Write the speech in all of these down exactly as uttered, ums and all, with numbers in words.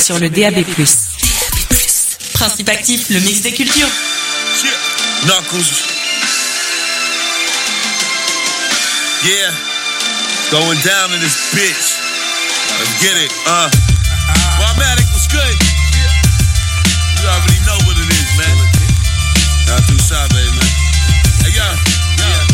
sur le D A B plus. Principe actif, le mix des cultures. Shit. Knuckles. Yeah. Going down in this bitch. Let's get it. Uh. Romatic was good. You already know what it is, man. Not too shy, baby, man. Hey, yo. Yeah.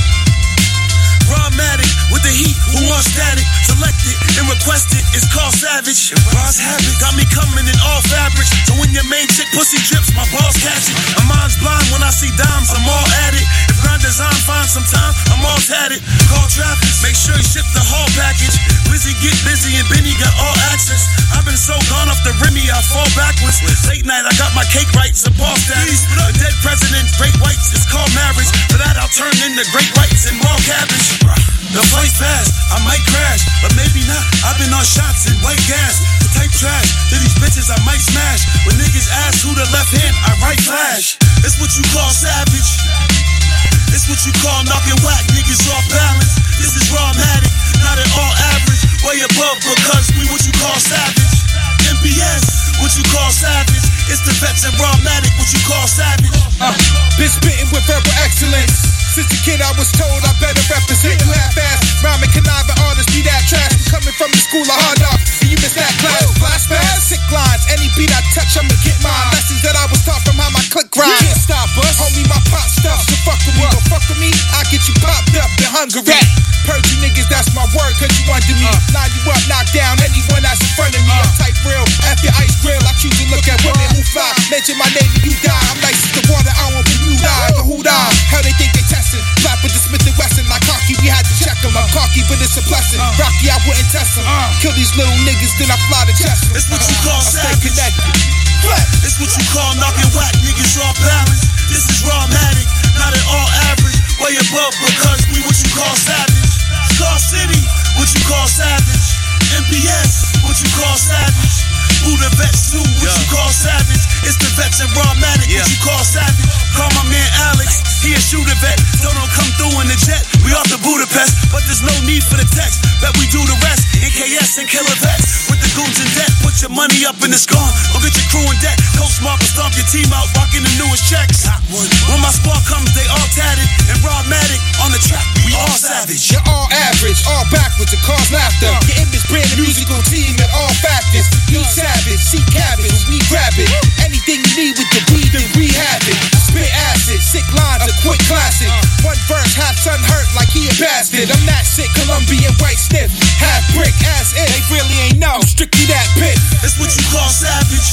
Romatic with the heat, who wants static? Selected and requested, it's called Savage. Boss habit got me coming in all fabrics. So when your main chick pussy drips, my balls catch it. My mind's blind when I see dimes, I'm all at it. If grand design finds some time, I'm all tatted. Call traffic, make sure you ship the whole package. Wizzy get busy and Benny got all access. I've been so gone off the Remy, I fall backwards. Late night, I got my cake right, it's a ball status. A dead president, great whites, it's called marriage. For that, I'll turn into great whites and more cabbage. The flight's fast, I might crash, but maybe not. I've been on shots and white gas. The type trash, to these bitches I might smash. When niggas ask who the left hand, I right flash. It's what you call savage. It's what you call knocking whack niggas off balance. This is Rawmatic, not at all average. Way above because we what you call savage. M B S, what you call savage. It's the vets and Rawmatic, what you call savage. Uh, been spitting with verbal excellence. Since a kid I was told I better represent. You half-ass, rhyming, conniving artists, be that trash. I'm coming from the school of hard knocks, and you missed that class. Flash pass, sick lines, any beat I touch, I'ma get mine. Lessons that I was taught from how my click grind. You can't stop us, homie, my pop stuff. So fuck with me, don't fuck with me, I'll get you popped up in Hungary. Purge you niggas, that's my word, cause you under me. Uh. Line you up, knock down anyone that's in front of me. Uh. I'm type real, F your ice grill, I choose to look at women who fly. Mention my name and you die, I'm nice as the water, I won't be you die. But who die? How they think they testing? Flap with the Smith and Wesson, like hockey, we had to check them. I'm cocky, but it's a blessing. Uh. Rocky, I wouldn't test them. Uh. Kill these little niggas, then I fly to chest them. It's what you call uh, savage. Connected. It's what you call knocking whack niggas off balance. This is Rawmatic, not at all average. Way above because we what you call savage. Scar City, what you call savage. M B S, what you call savage. Buddha Vets too, what yeah. you call savage. It's the vets and Rawmatic, yeah. what you call savage. Call my man Alex, he a shooter vet. Don't don't come through in the jet, we off the Budapest. But there's no need for the text, bet we do the rest. N K S and Killer Vets, with the goons in debt. Put your money up and it's gone, go get your crew in debt. Coach Mark will stomp your team out, rocking the newest checks. When my squad comes, they all tatted. And Rawmatic on the track, we all savage. You're all average, all backwards, it cause laughter. Your image brand, the musical team at all factors. You savage, see cabbage, we grab it. Anything you need with the weed, then rehab it. Spit acid, sick lines, a quick classic. One verse, half son hurt like he a bastard. I'm that sick, Colombian white stiff. Half brick, ass it, they really ain't know. Strictly that pit. It's what you call savage.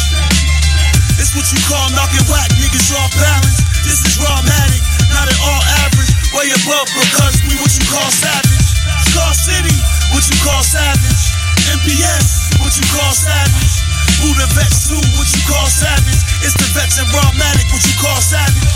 It's what you call knocking whack niggas off balance. This is Rawmatic, not at all average. Way above because we what you call savage. Scar City, what you call savage. M B S, what you call savage. Buddha Vets too, what you call savage. It's the vets and Rawmatic, what you call savage.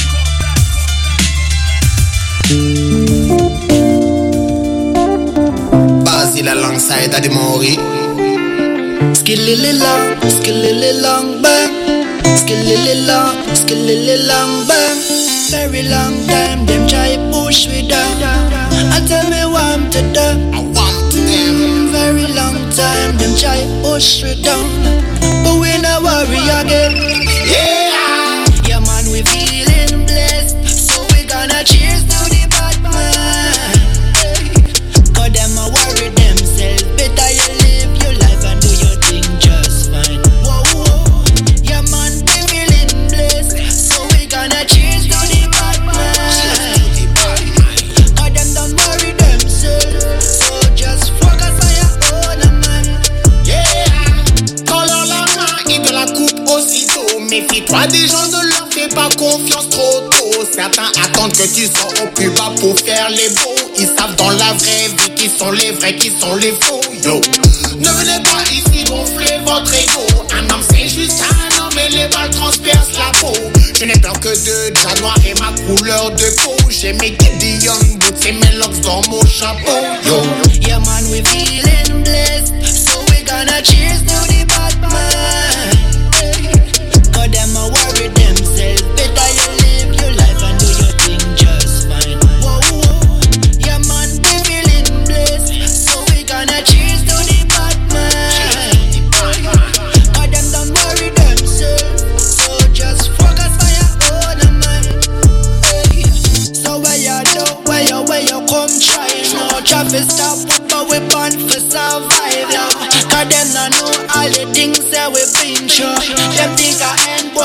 Basil alongside Adimori. Skillily long, skillily long bang. Skillily long, skillily long bang. Very long time, them try push me down. I tell me want to do. I want them. Very long time, them try push me down. But we no worry again. Yeah. Yeah man, we feeling blessed. So we gonna cheers to the bad man. Cause them a worry themselves. Better you live your life and do your thing just fine. Whoa, whoa. Yeah man, we feeling blessed. So we gonna cheers to the bad man. Cause them don't worry themselves. So just focus on your own man. Yeah. Color la main et de la coupe aussitôt. Méfie-toi des gens, ne leur fais pas confiance trop tôt. Certains attendent que tu sois au plus bas pour faire les beaux. Ils savent dans la vraie vie qui sont les vrais, qui sont les faux. Yo. Ne venez pas ici gonfler votre ego. Un homme c'est juste un homme et les balles transpercent la peau. Je n'ai peur que de Januar et ma couleur de peau. J'ai mes Gideon boots et mes locks dans mon chapeau. Yo. Yeah man, we feeling blessed. So we gonna cheers to the bad man. Cause them a worry themselves. Better you live your life and do your thing just fine. Whoa, whoa. Yeah man, we feeling blessed. So we gonna cheers to the bad man. Cause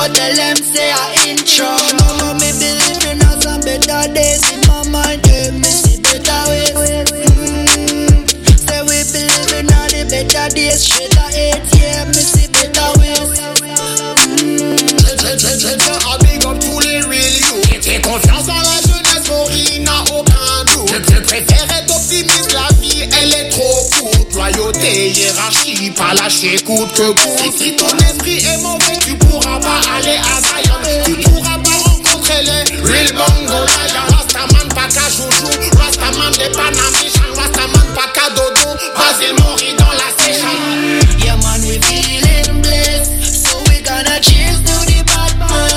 But tell them say I in trouble. No, no, me believe in us some better days. In my mind, yeah, me see better ways. Mm. Say we believe in all the better days. Shit I hate, yeah, me see better ways. Un big up tous les real you. J'ai confiance en la jeunesse, Mori n'a aucun doute. Je préfère être optimiste, la vie elle est trop courte. Loyauté, hiérarchie, pas lâcher coûte que coûte. Si ton esprit est mauvais, tu pourras pas aller à Zion. Tu pourras pas rencontrer les real bongo lions. Rastaman pas qu'à joujou, Rastaman des panamichan, Rastaman pas qu'à dodo. Basile Mori dans la session. Yeah man, we feeling blessed, so we gonna cheers to the bad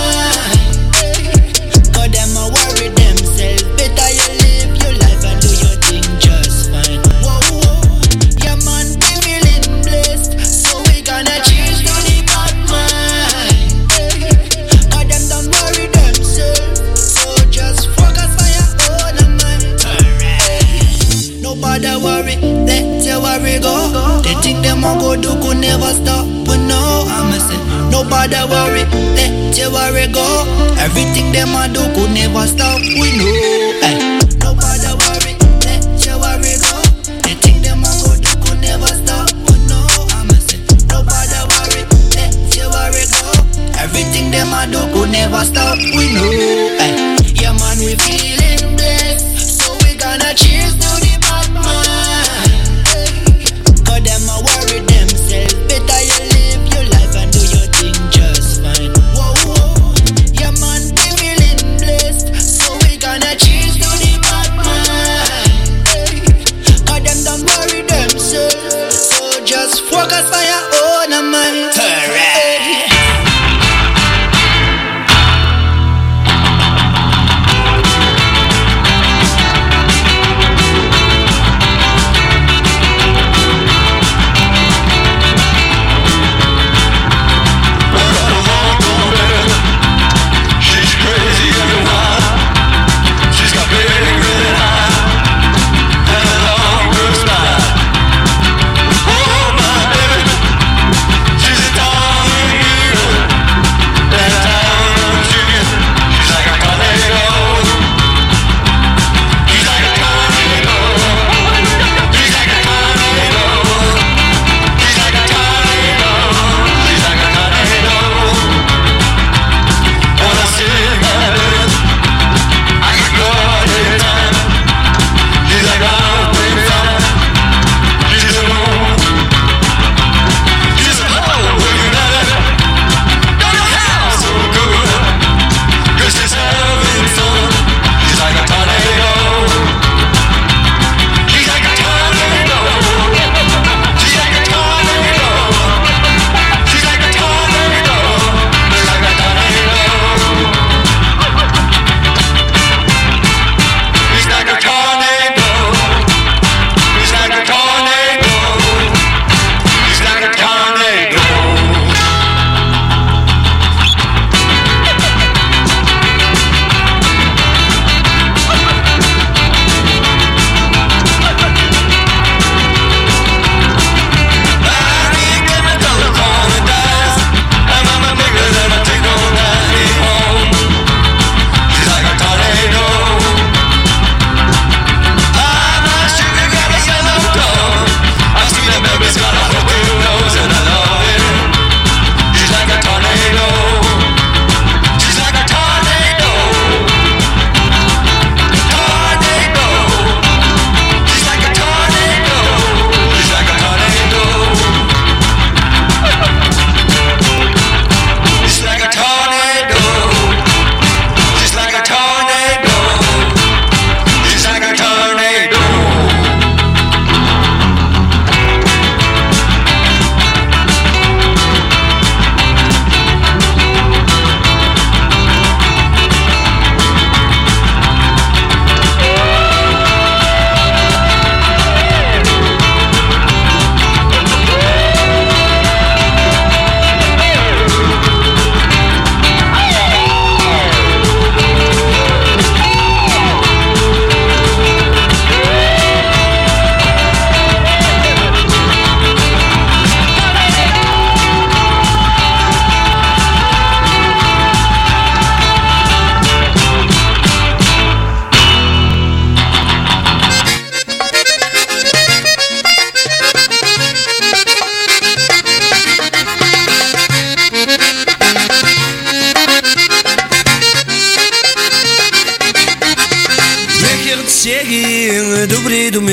man. Cause them a worry themselves. Better you live your life and do your thing just fine. Whoa, whoa. Yeah man, we feeling blessed, so we gonna cheers to the bad man. Cause them don't worry themselves, so just focus on your own mind. Alright. Nobody worry, let your worry go. They think them a go do could never stop, but no, I'ma say nobody worry, let your worry go. Everything them a do could never stop, we know. Ay. Nobody worry, let your worry go. They think them a go do could never stop, but no, I'ma say nobody worry, let your worry go. Everything them a do could never stop, we know. Ay. Yeah man, we feeling blessed, so we gonna cheers to the bad man. Cause them a worry themselves. Better you live your life and do your thing just fine. Whoa, whoa. Yeah man, we feeling blessed, so we gonna cheers to the bad man. Cause them don't worry themselves, so just focus on your own mind. Alright. She's a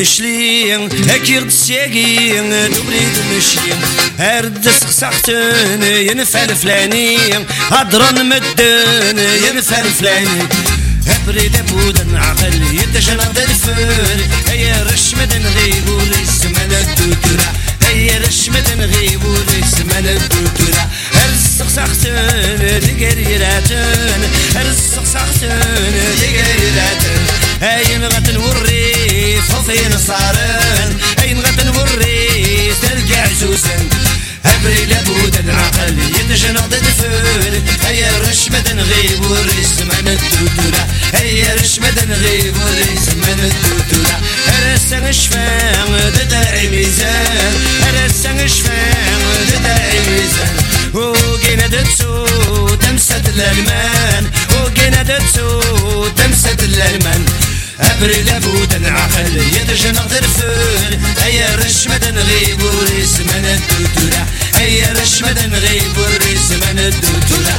مشلي أكيد السياقي دبريد مشلي هرد سخسختن ينفع الفلاني هضرن مدن ينفع الفلاني أبريد أبودن عقل يتجنب الفل هيا رش مدن غيب ولسمن الدكرة هيا رش مدن غيب ولسمن الدكرة السخسختن لقريراتن السخسختن لقريراتن هاي نغتن والريف وفين صارن هاي نغتن والريف ترجع زوزن أبري لابود العقل يتجنض الفل هيا رش مدن غيب والريس من الدودورة هيا رش مدن غيب والريس من الدودورة هرسان شفان دداعي ميزان هرسان شفان دداعي ميزان وقينا دتسو تمسة الألمان وقينا دتسو تمسة الألمان أبري لابود العقل يتجنض الفل هيا رش مدن غيب والريس من الدودورة هيا رش مدن غيب والريس من الدودورة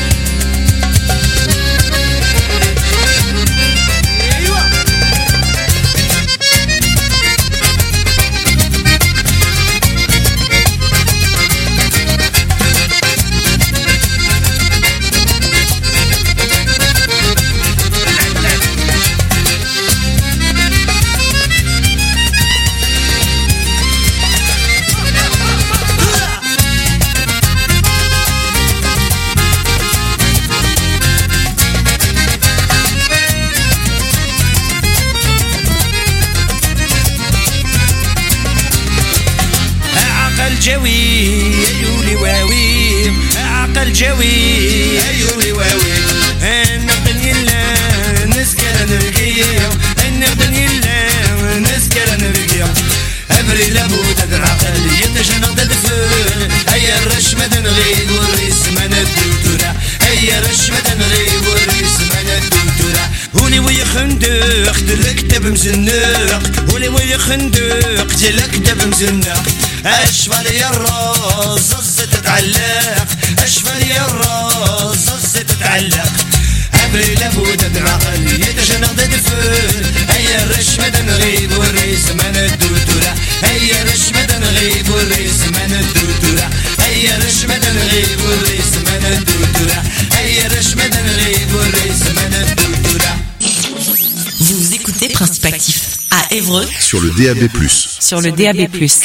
جوي أيولي واوي عقل جوي أيولي واوي نقدن يلا نسكر نرقيم نقدن يلا نسكر نرقيم أبري لابود العقل يتجنض الفل هيا الرش مدن غيب والريس من الدكتورة هيا رش مدن غيب والريس من الدكتورة ولي وي خندق دلكتب مزنق ولي وي خندق دلكتب مزنق أشفى لي الراس زز تتعلق أشفى لي الراس زز تتعلق أبري لابود العقل يتجنض الفل هيا رش مدن غيب والريس من الدكتورة هيا رش مدن غيب والريس من الدكتورة هيا رش مدن غيب والريس من الدكتورة هيا رش مدن غيب والريس من الدكتورة. Vous écoutez Principe Actif à Évreux sur le D A B plus. Sur le D A B plus.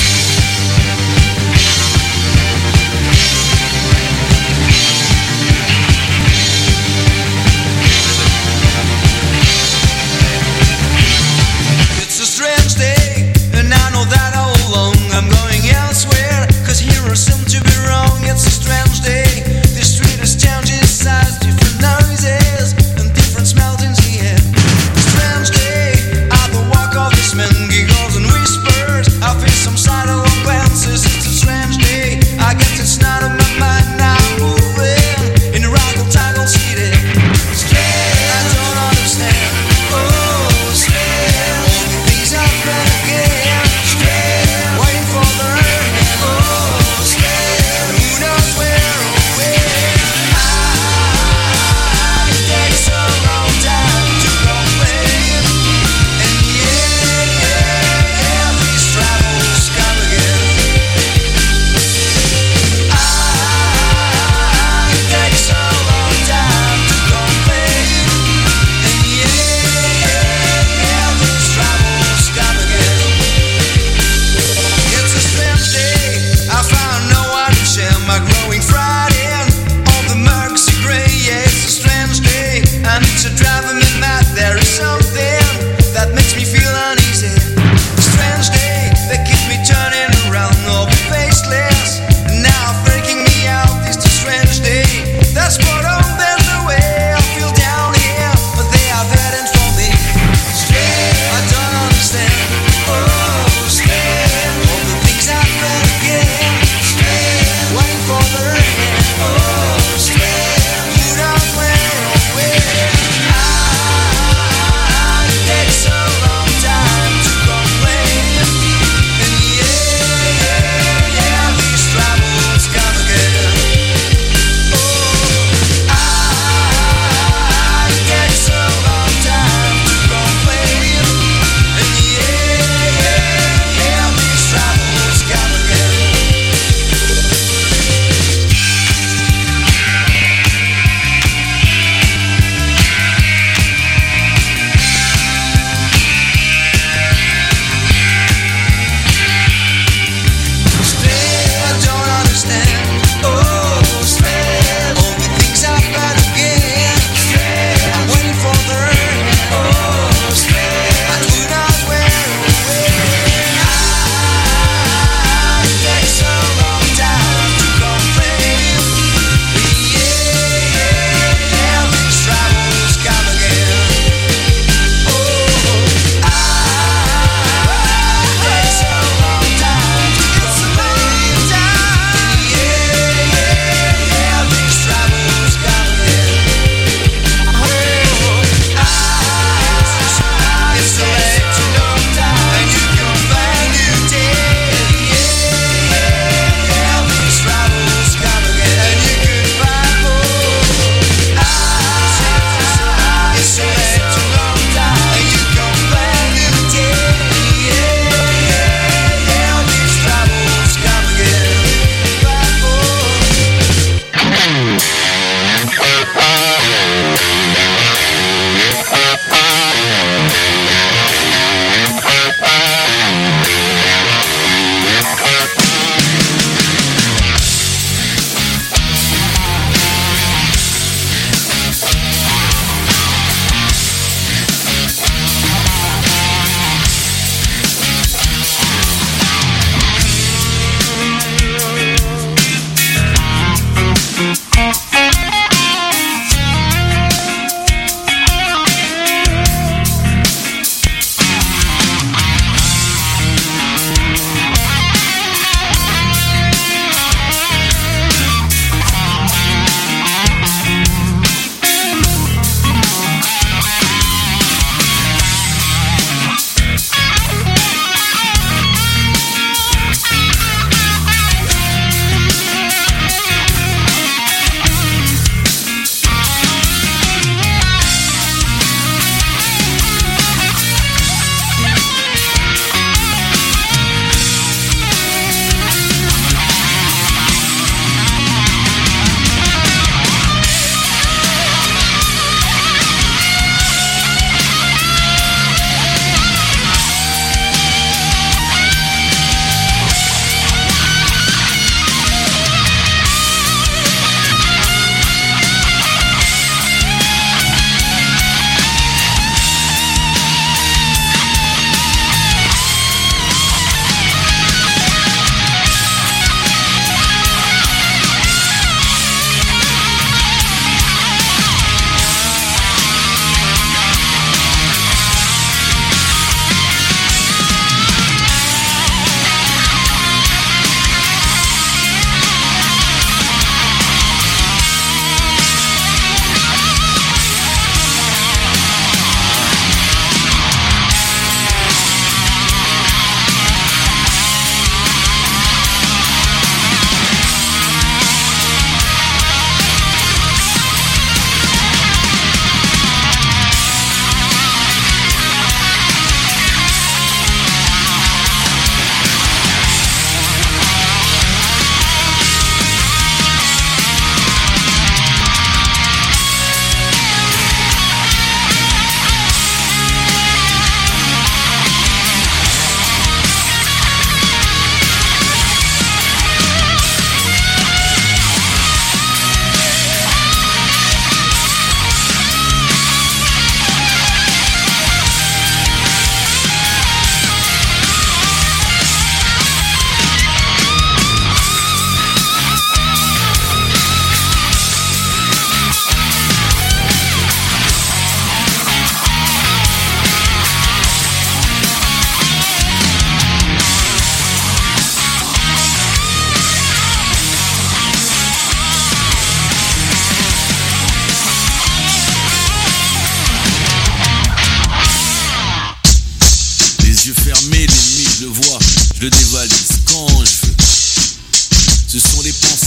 Giggles and whispers, I feel some side of a band.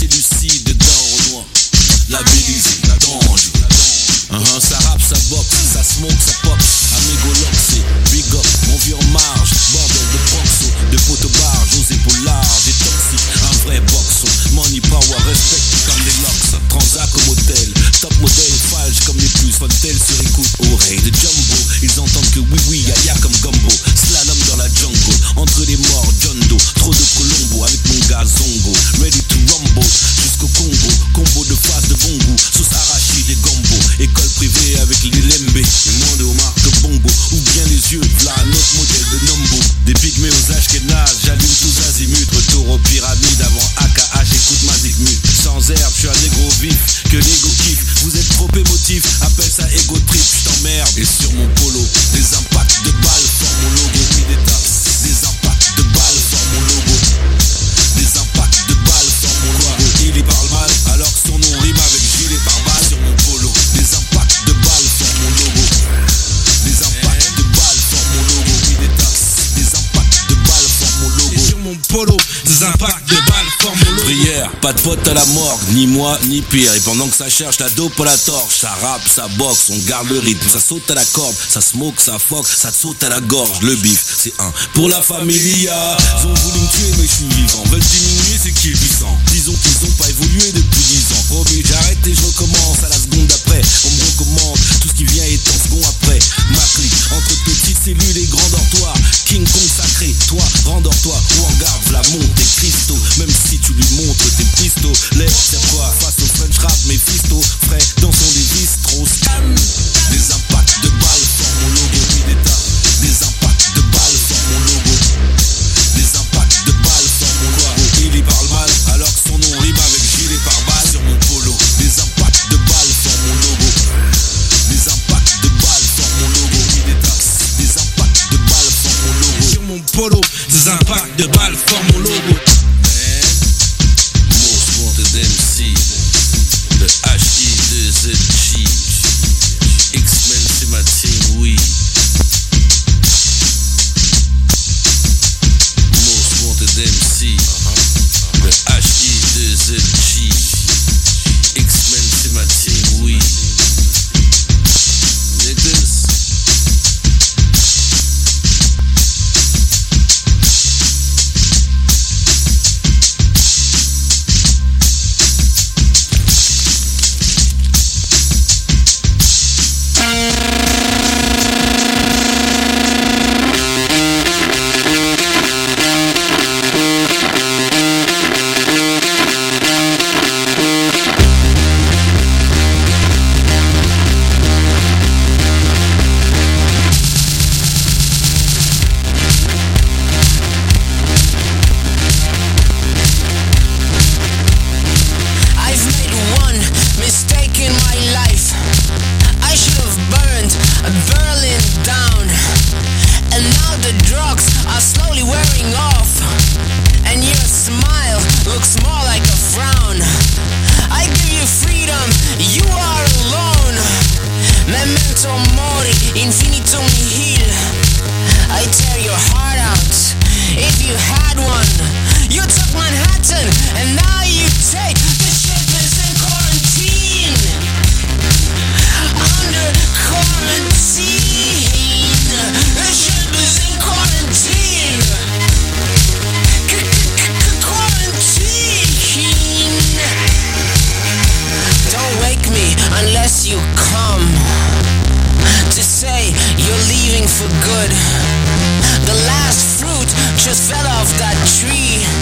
lucide d'un Renoir. Labellisé, danger. Uh-huh, ça rappe, ça boxe, ça smoke, ça pop. Amigo lock, c'est big up, mon vieux en marge. Bordel de proxo, de poteau barge, aux épaules larges et toxiques, un vrai boxon. Money, power, respect comme les locks. Transac au motel, top modèle, falche comme les plus. Fontel sur écoute, oreille de jumbo. Ils entendent que oui, oui, yaya comme gumbo. Slalom dans la jungle, entre les morts, John Doe. Trop de Colombo avec mon gars Zongo. Ready to rumble, jusqu'au Congo. Combo de face de bon goût, sauce arachide et gombo. École privée avec les lembés, mais moins de homard que bongo. Ouvre bien les yeux, v'là un autre modèle de Nombo. Des pygmées aux ashkénazes, j'allume tous azimuts. Retour aux pyramides avant A K H, j'écoute ma zigmut. Sans herbe, je suis un négro vif, que l'ego kiffe. Vous êtes trop émotif, appelle ça ego trip, j't'emmerde. Et sur mon polo, des impacts de balles forment mon logo. Puis des taps, des impacts de balles forment mon logo. Des impacts de balles forment mon logo. Il y parle mal, alors que son nom rime avec gilet par balle sur mon polo. Des impacts de balles forment mon logo. Des impacts de balles forment mon logo. Puis des taps, des impacts de balles forment mon logo. Et sur mon polo, des impacts de balles forment mon logo. Prière, pas de pote à la morgue, ni moi ni pire. Et pendant que ça cherche la dope à la torche, ça rappe, ça boxe, on garde le rythme. Ça saute à la corde, ça smoke, ça fuck, ça te saute à la gorge. Le bif, c'est un pour la familia. Ils ont voulu me tuer mais je suis vivant. Veulent diminuer, c'est qui est puissant. Disons qu'ils ont pas évolué depuis dix ans. Promis, j'arrête et je recommence à la seconde d'après. On me recommande, tout ce qui vient est en second après. Ma clique, entre petites cellules et grands dortoirs. King Kong sacré, toi, rendors-toi ou en garde la monte et Christo. Même si tu lui montres tes pistolets, c'est quoi face au French rap, mes fistos frais dans son des bistros. Des impacts de balles forment mon logo, puis des tas. Des impacts de balles forment mon logo. Des impacts de balles forment mon logo. Il y parle mal, alors que son nom rime avec gilet par balle sur mon polo. Des impacts de balles forment mon logo. Des impacts de balles forment mon logo, puis des tas. Des impacts de balles forment mon logo. Sur mon polo, des impacts de balles forment mon logo. M C, le H I deux Z G, X-Men c'est ma team, oui. Most Wanted M C, le H I deux Z G, X-Men c'est ma team, oui. Niggas. for good. The last fruit just fell off that tree.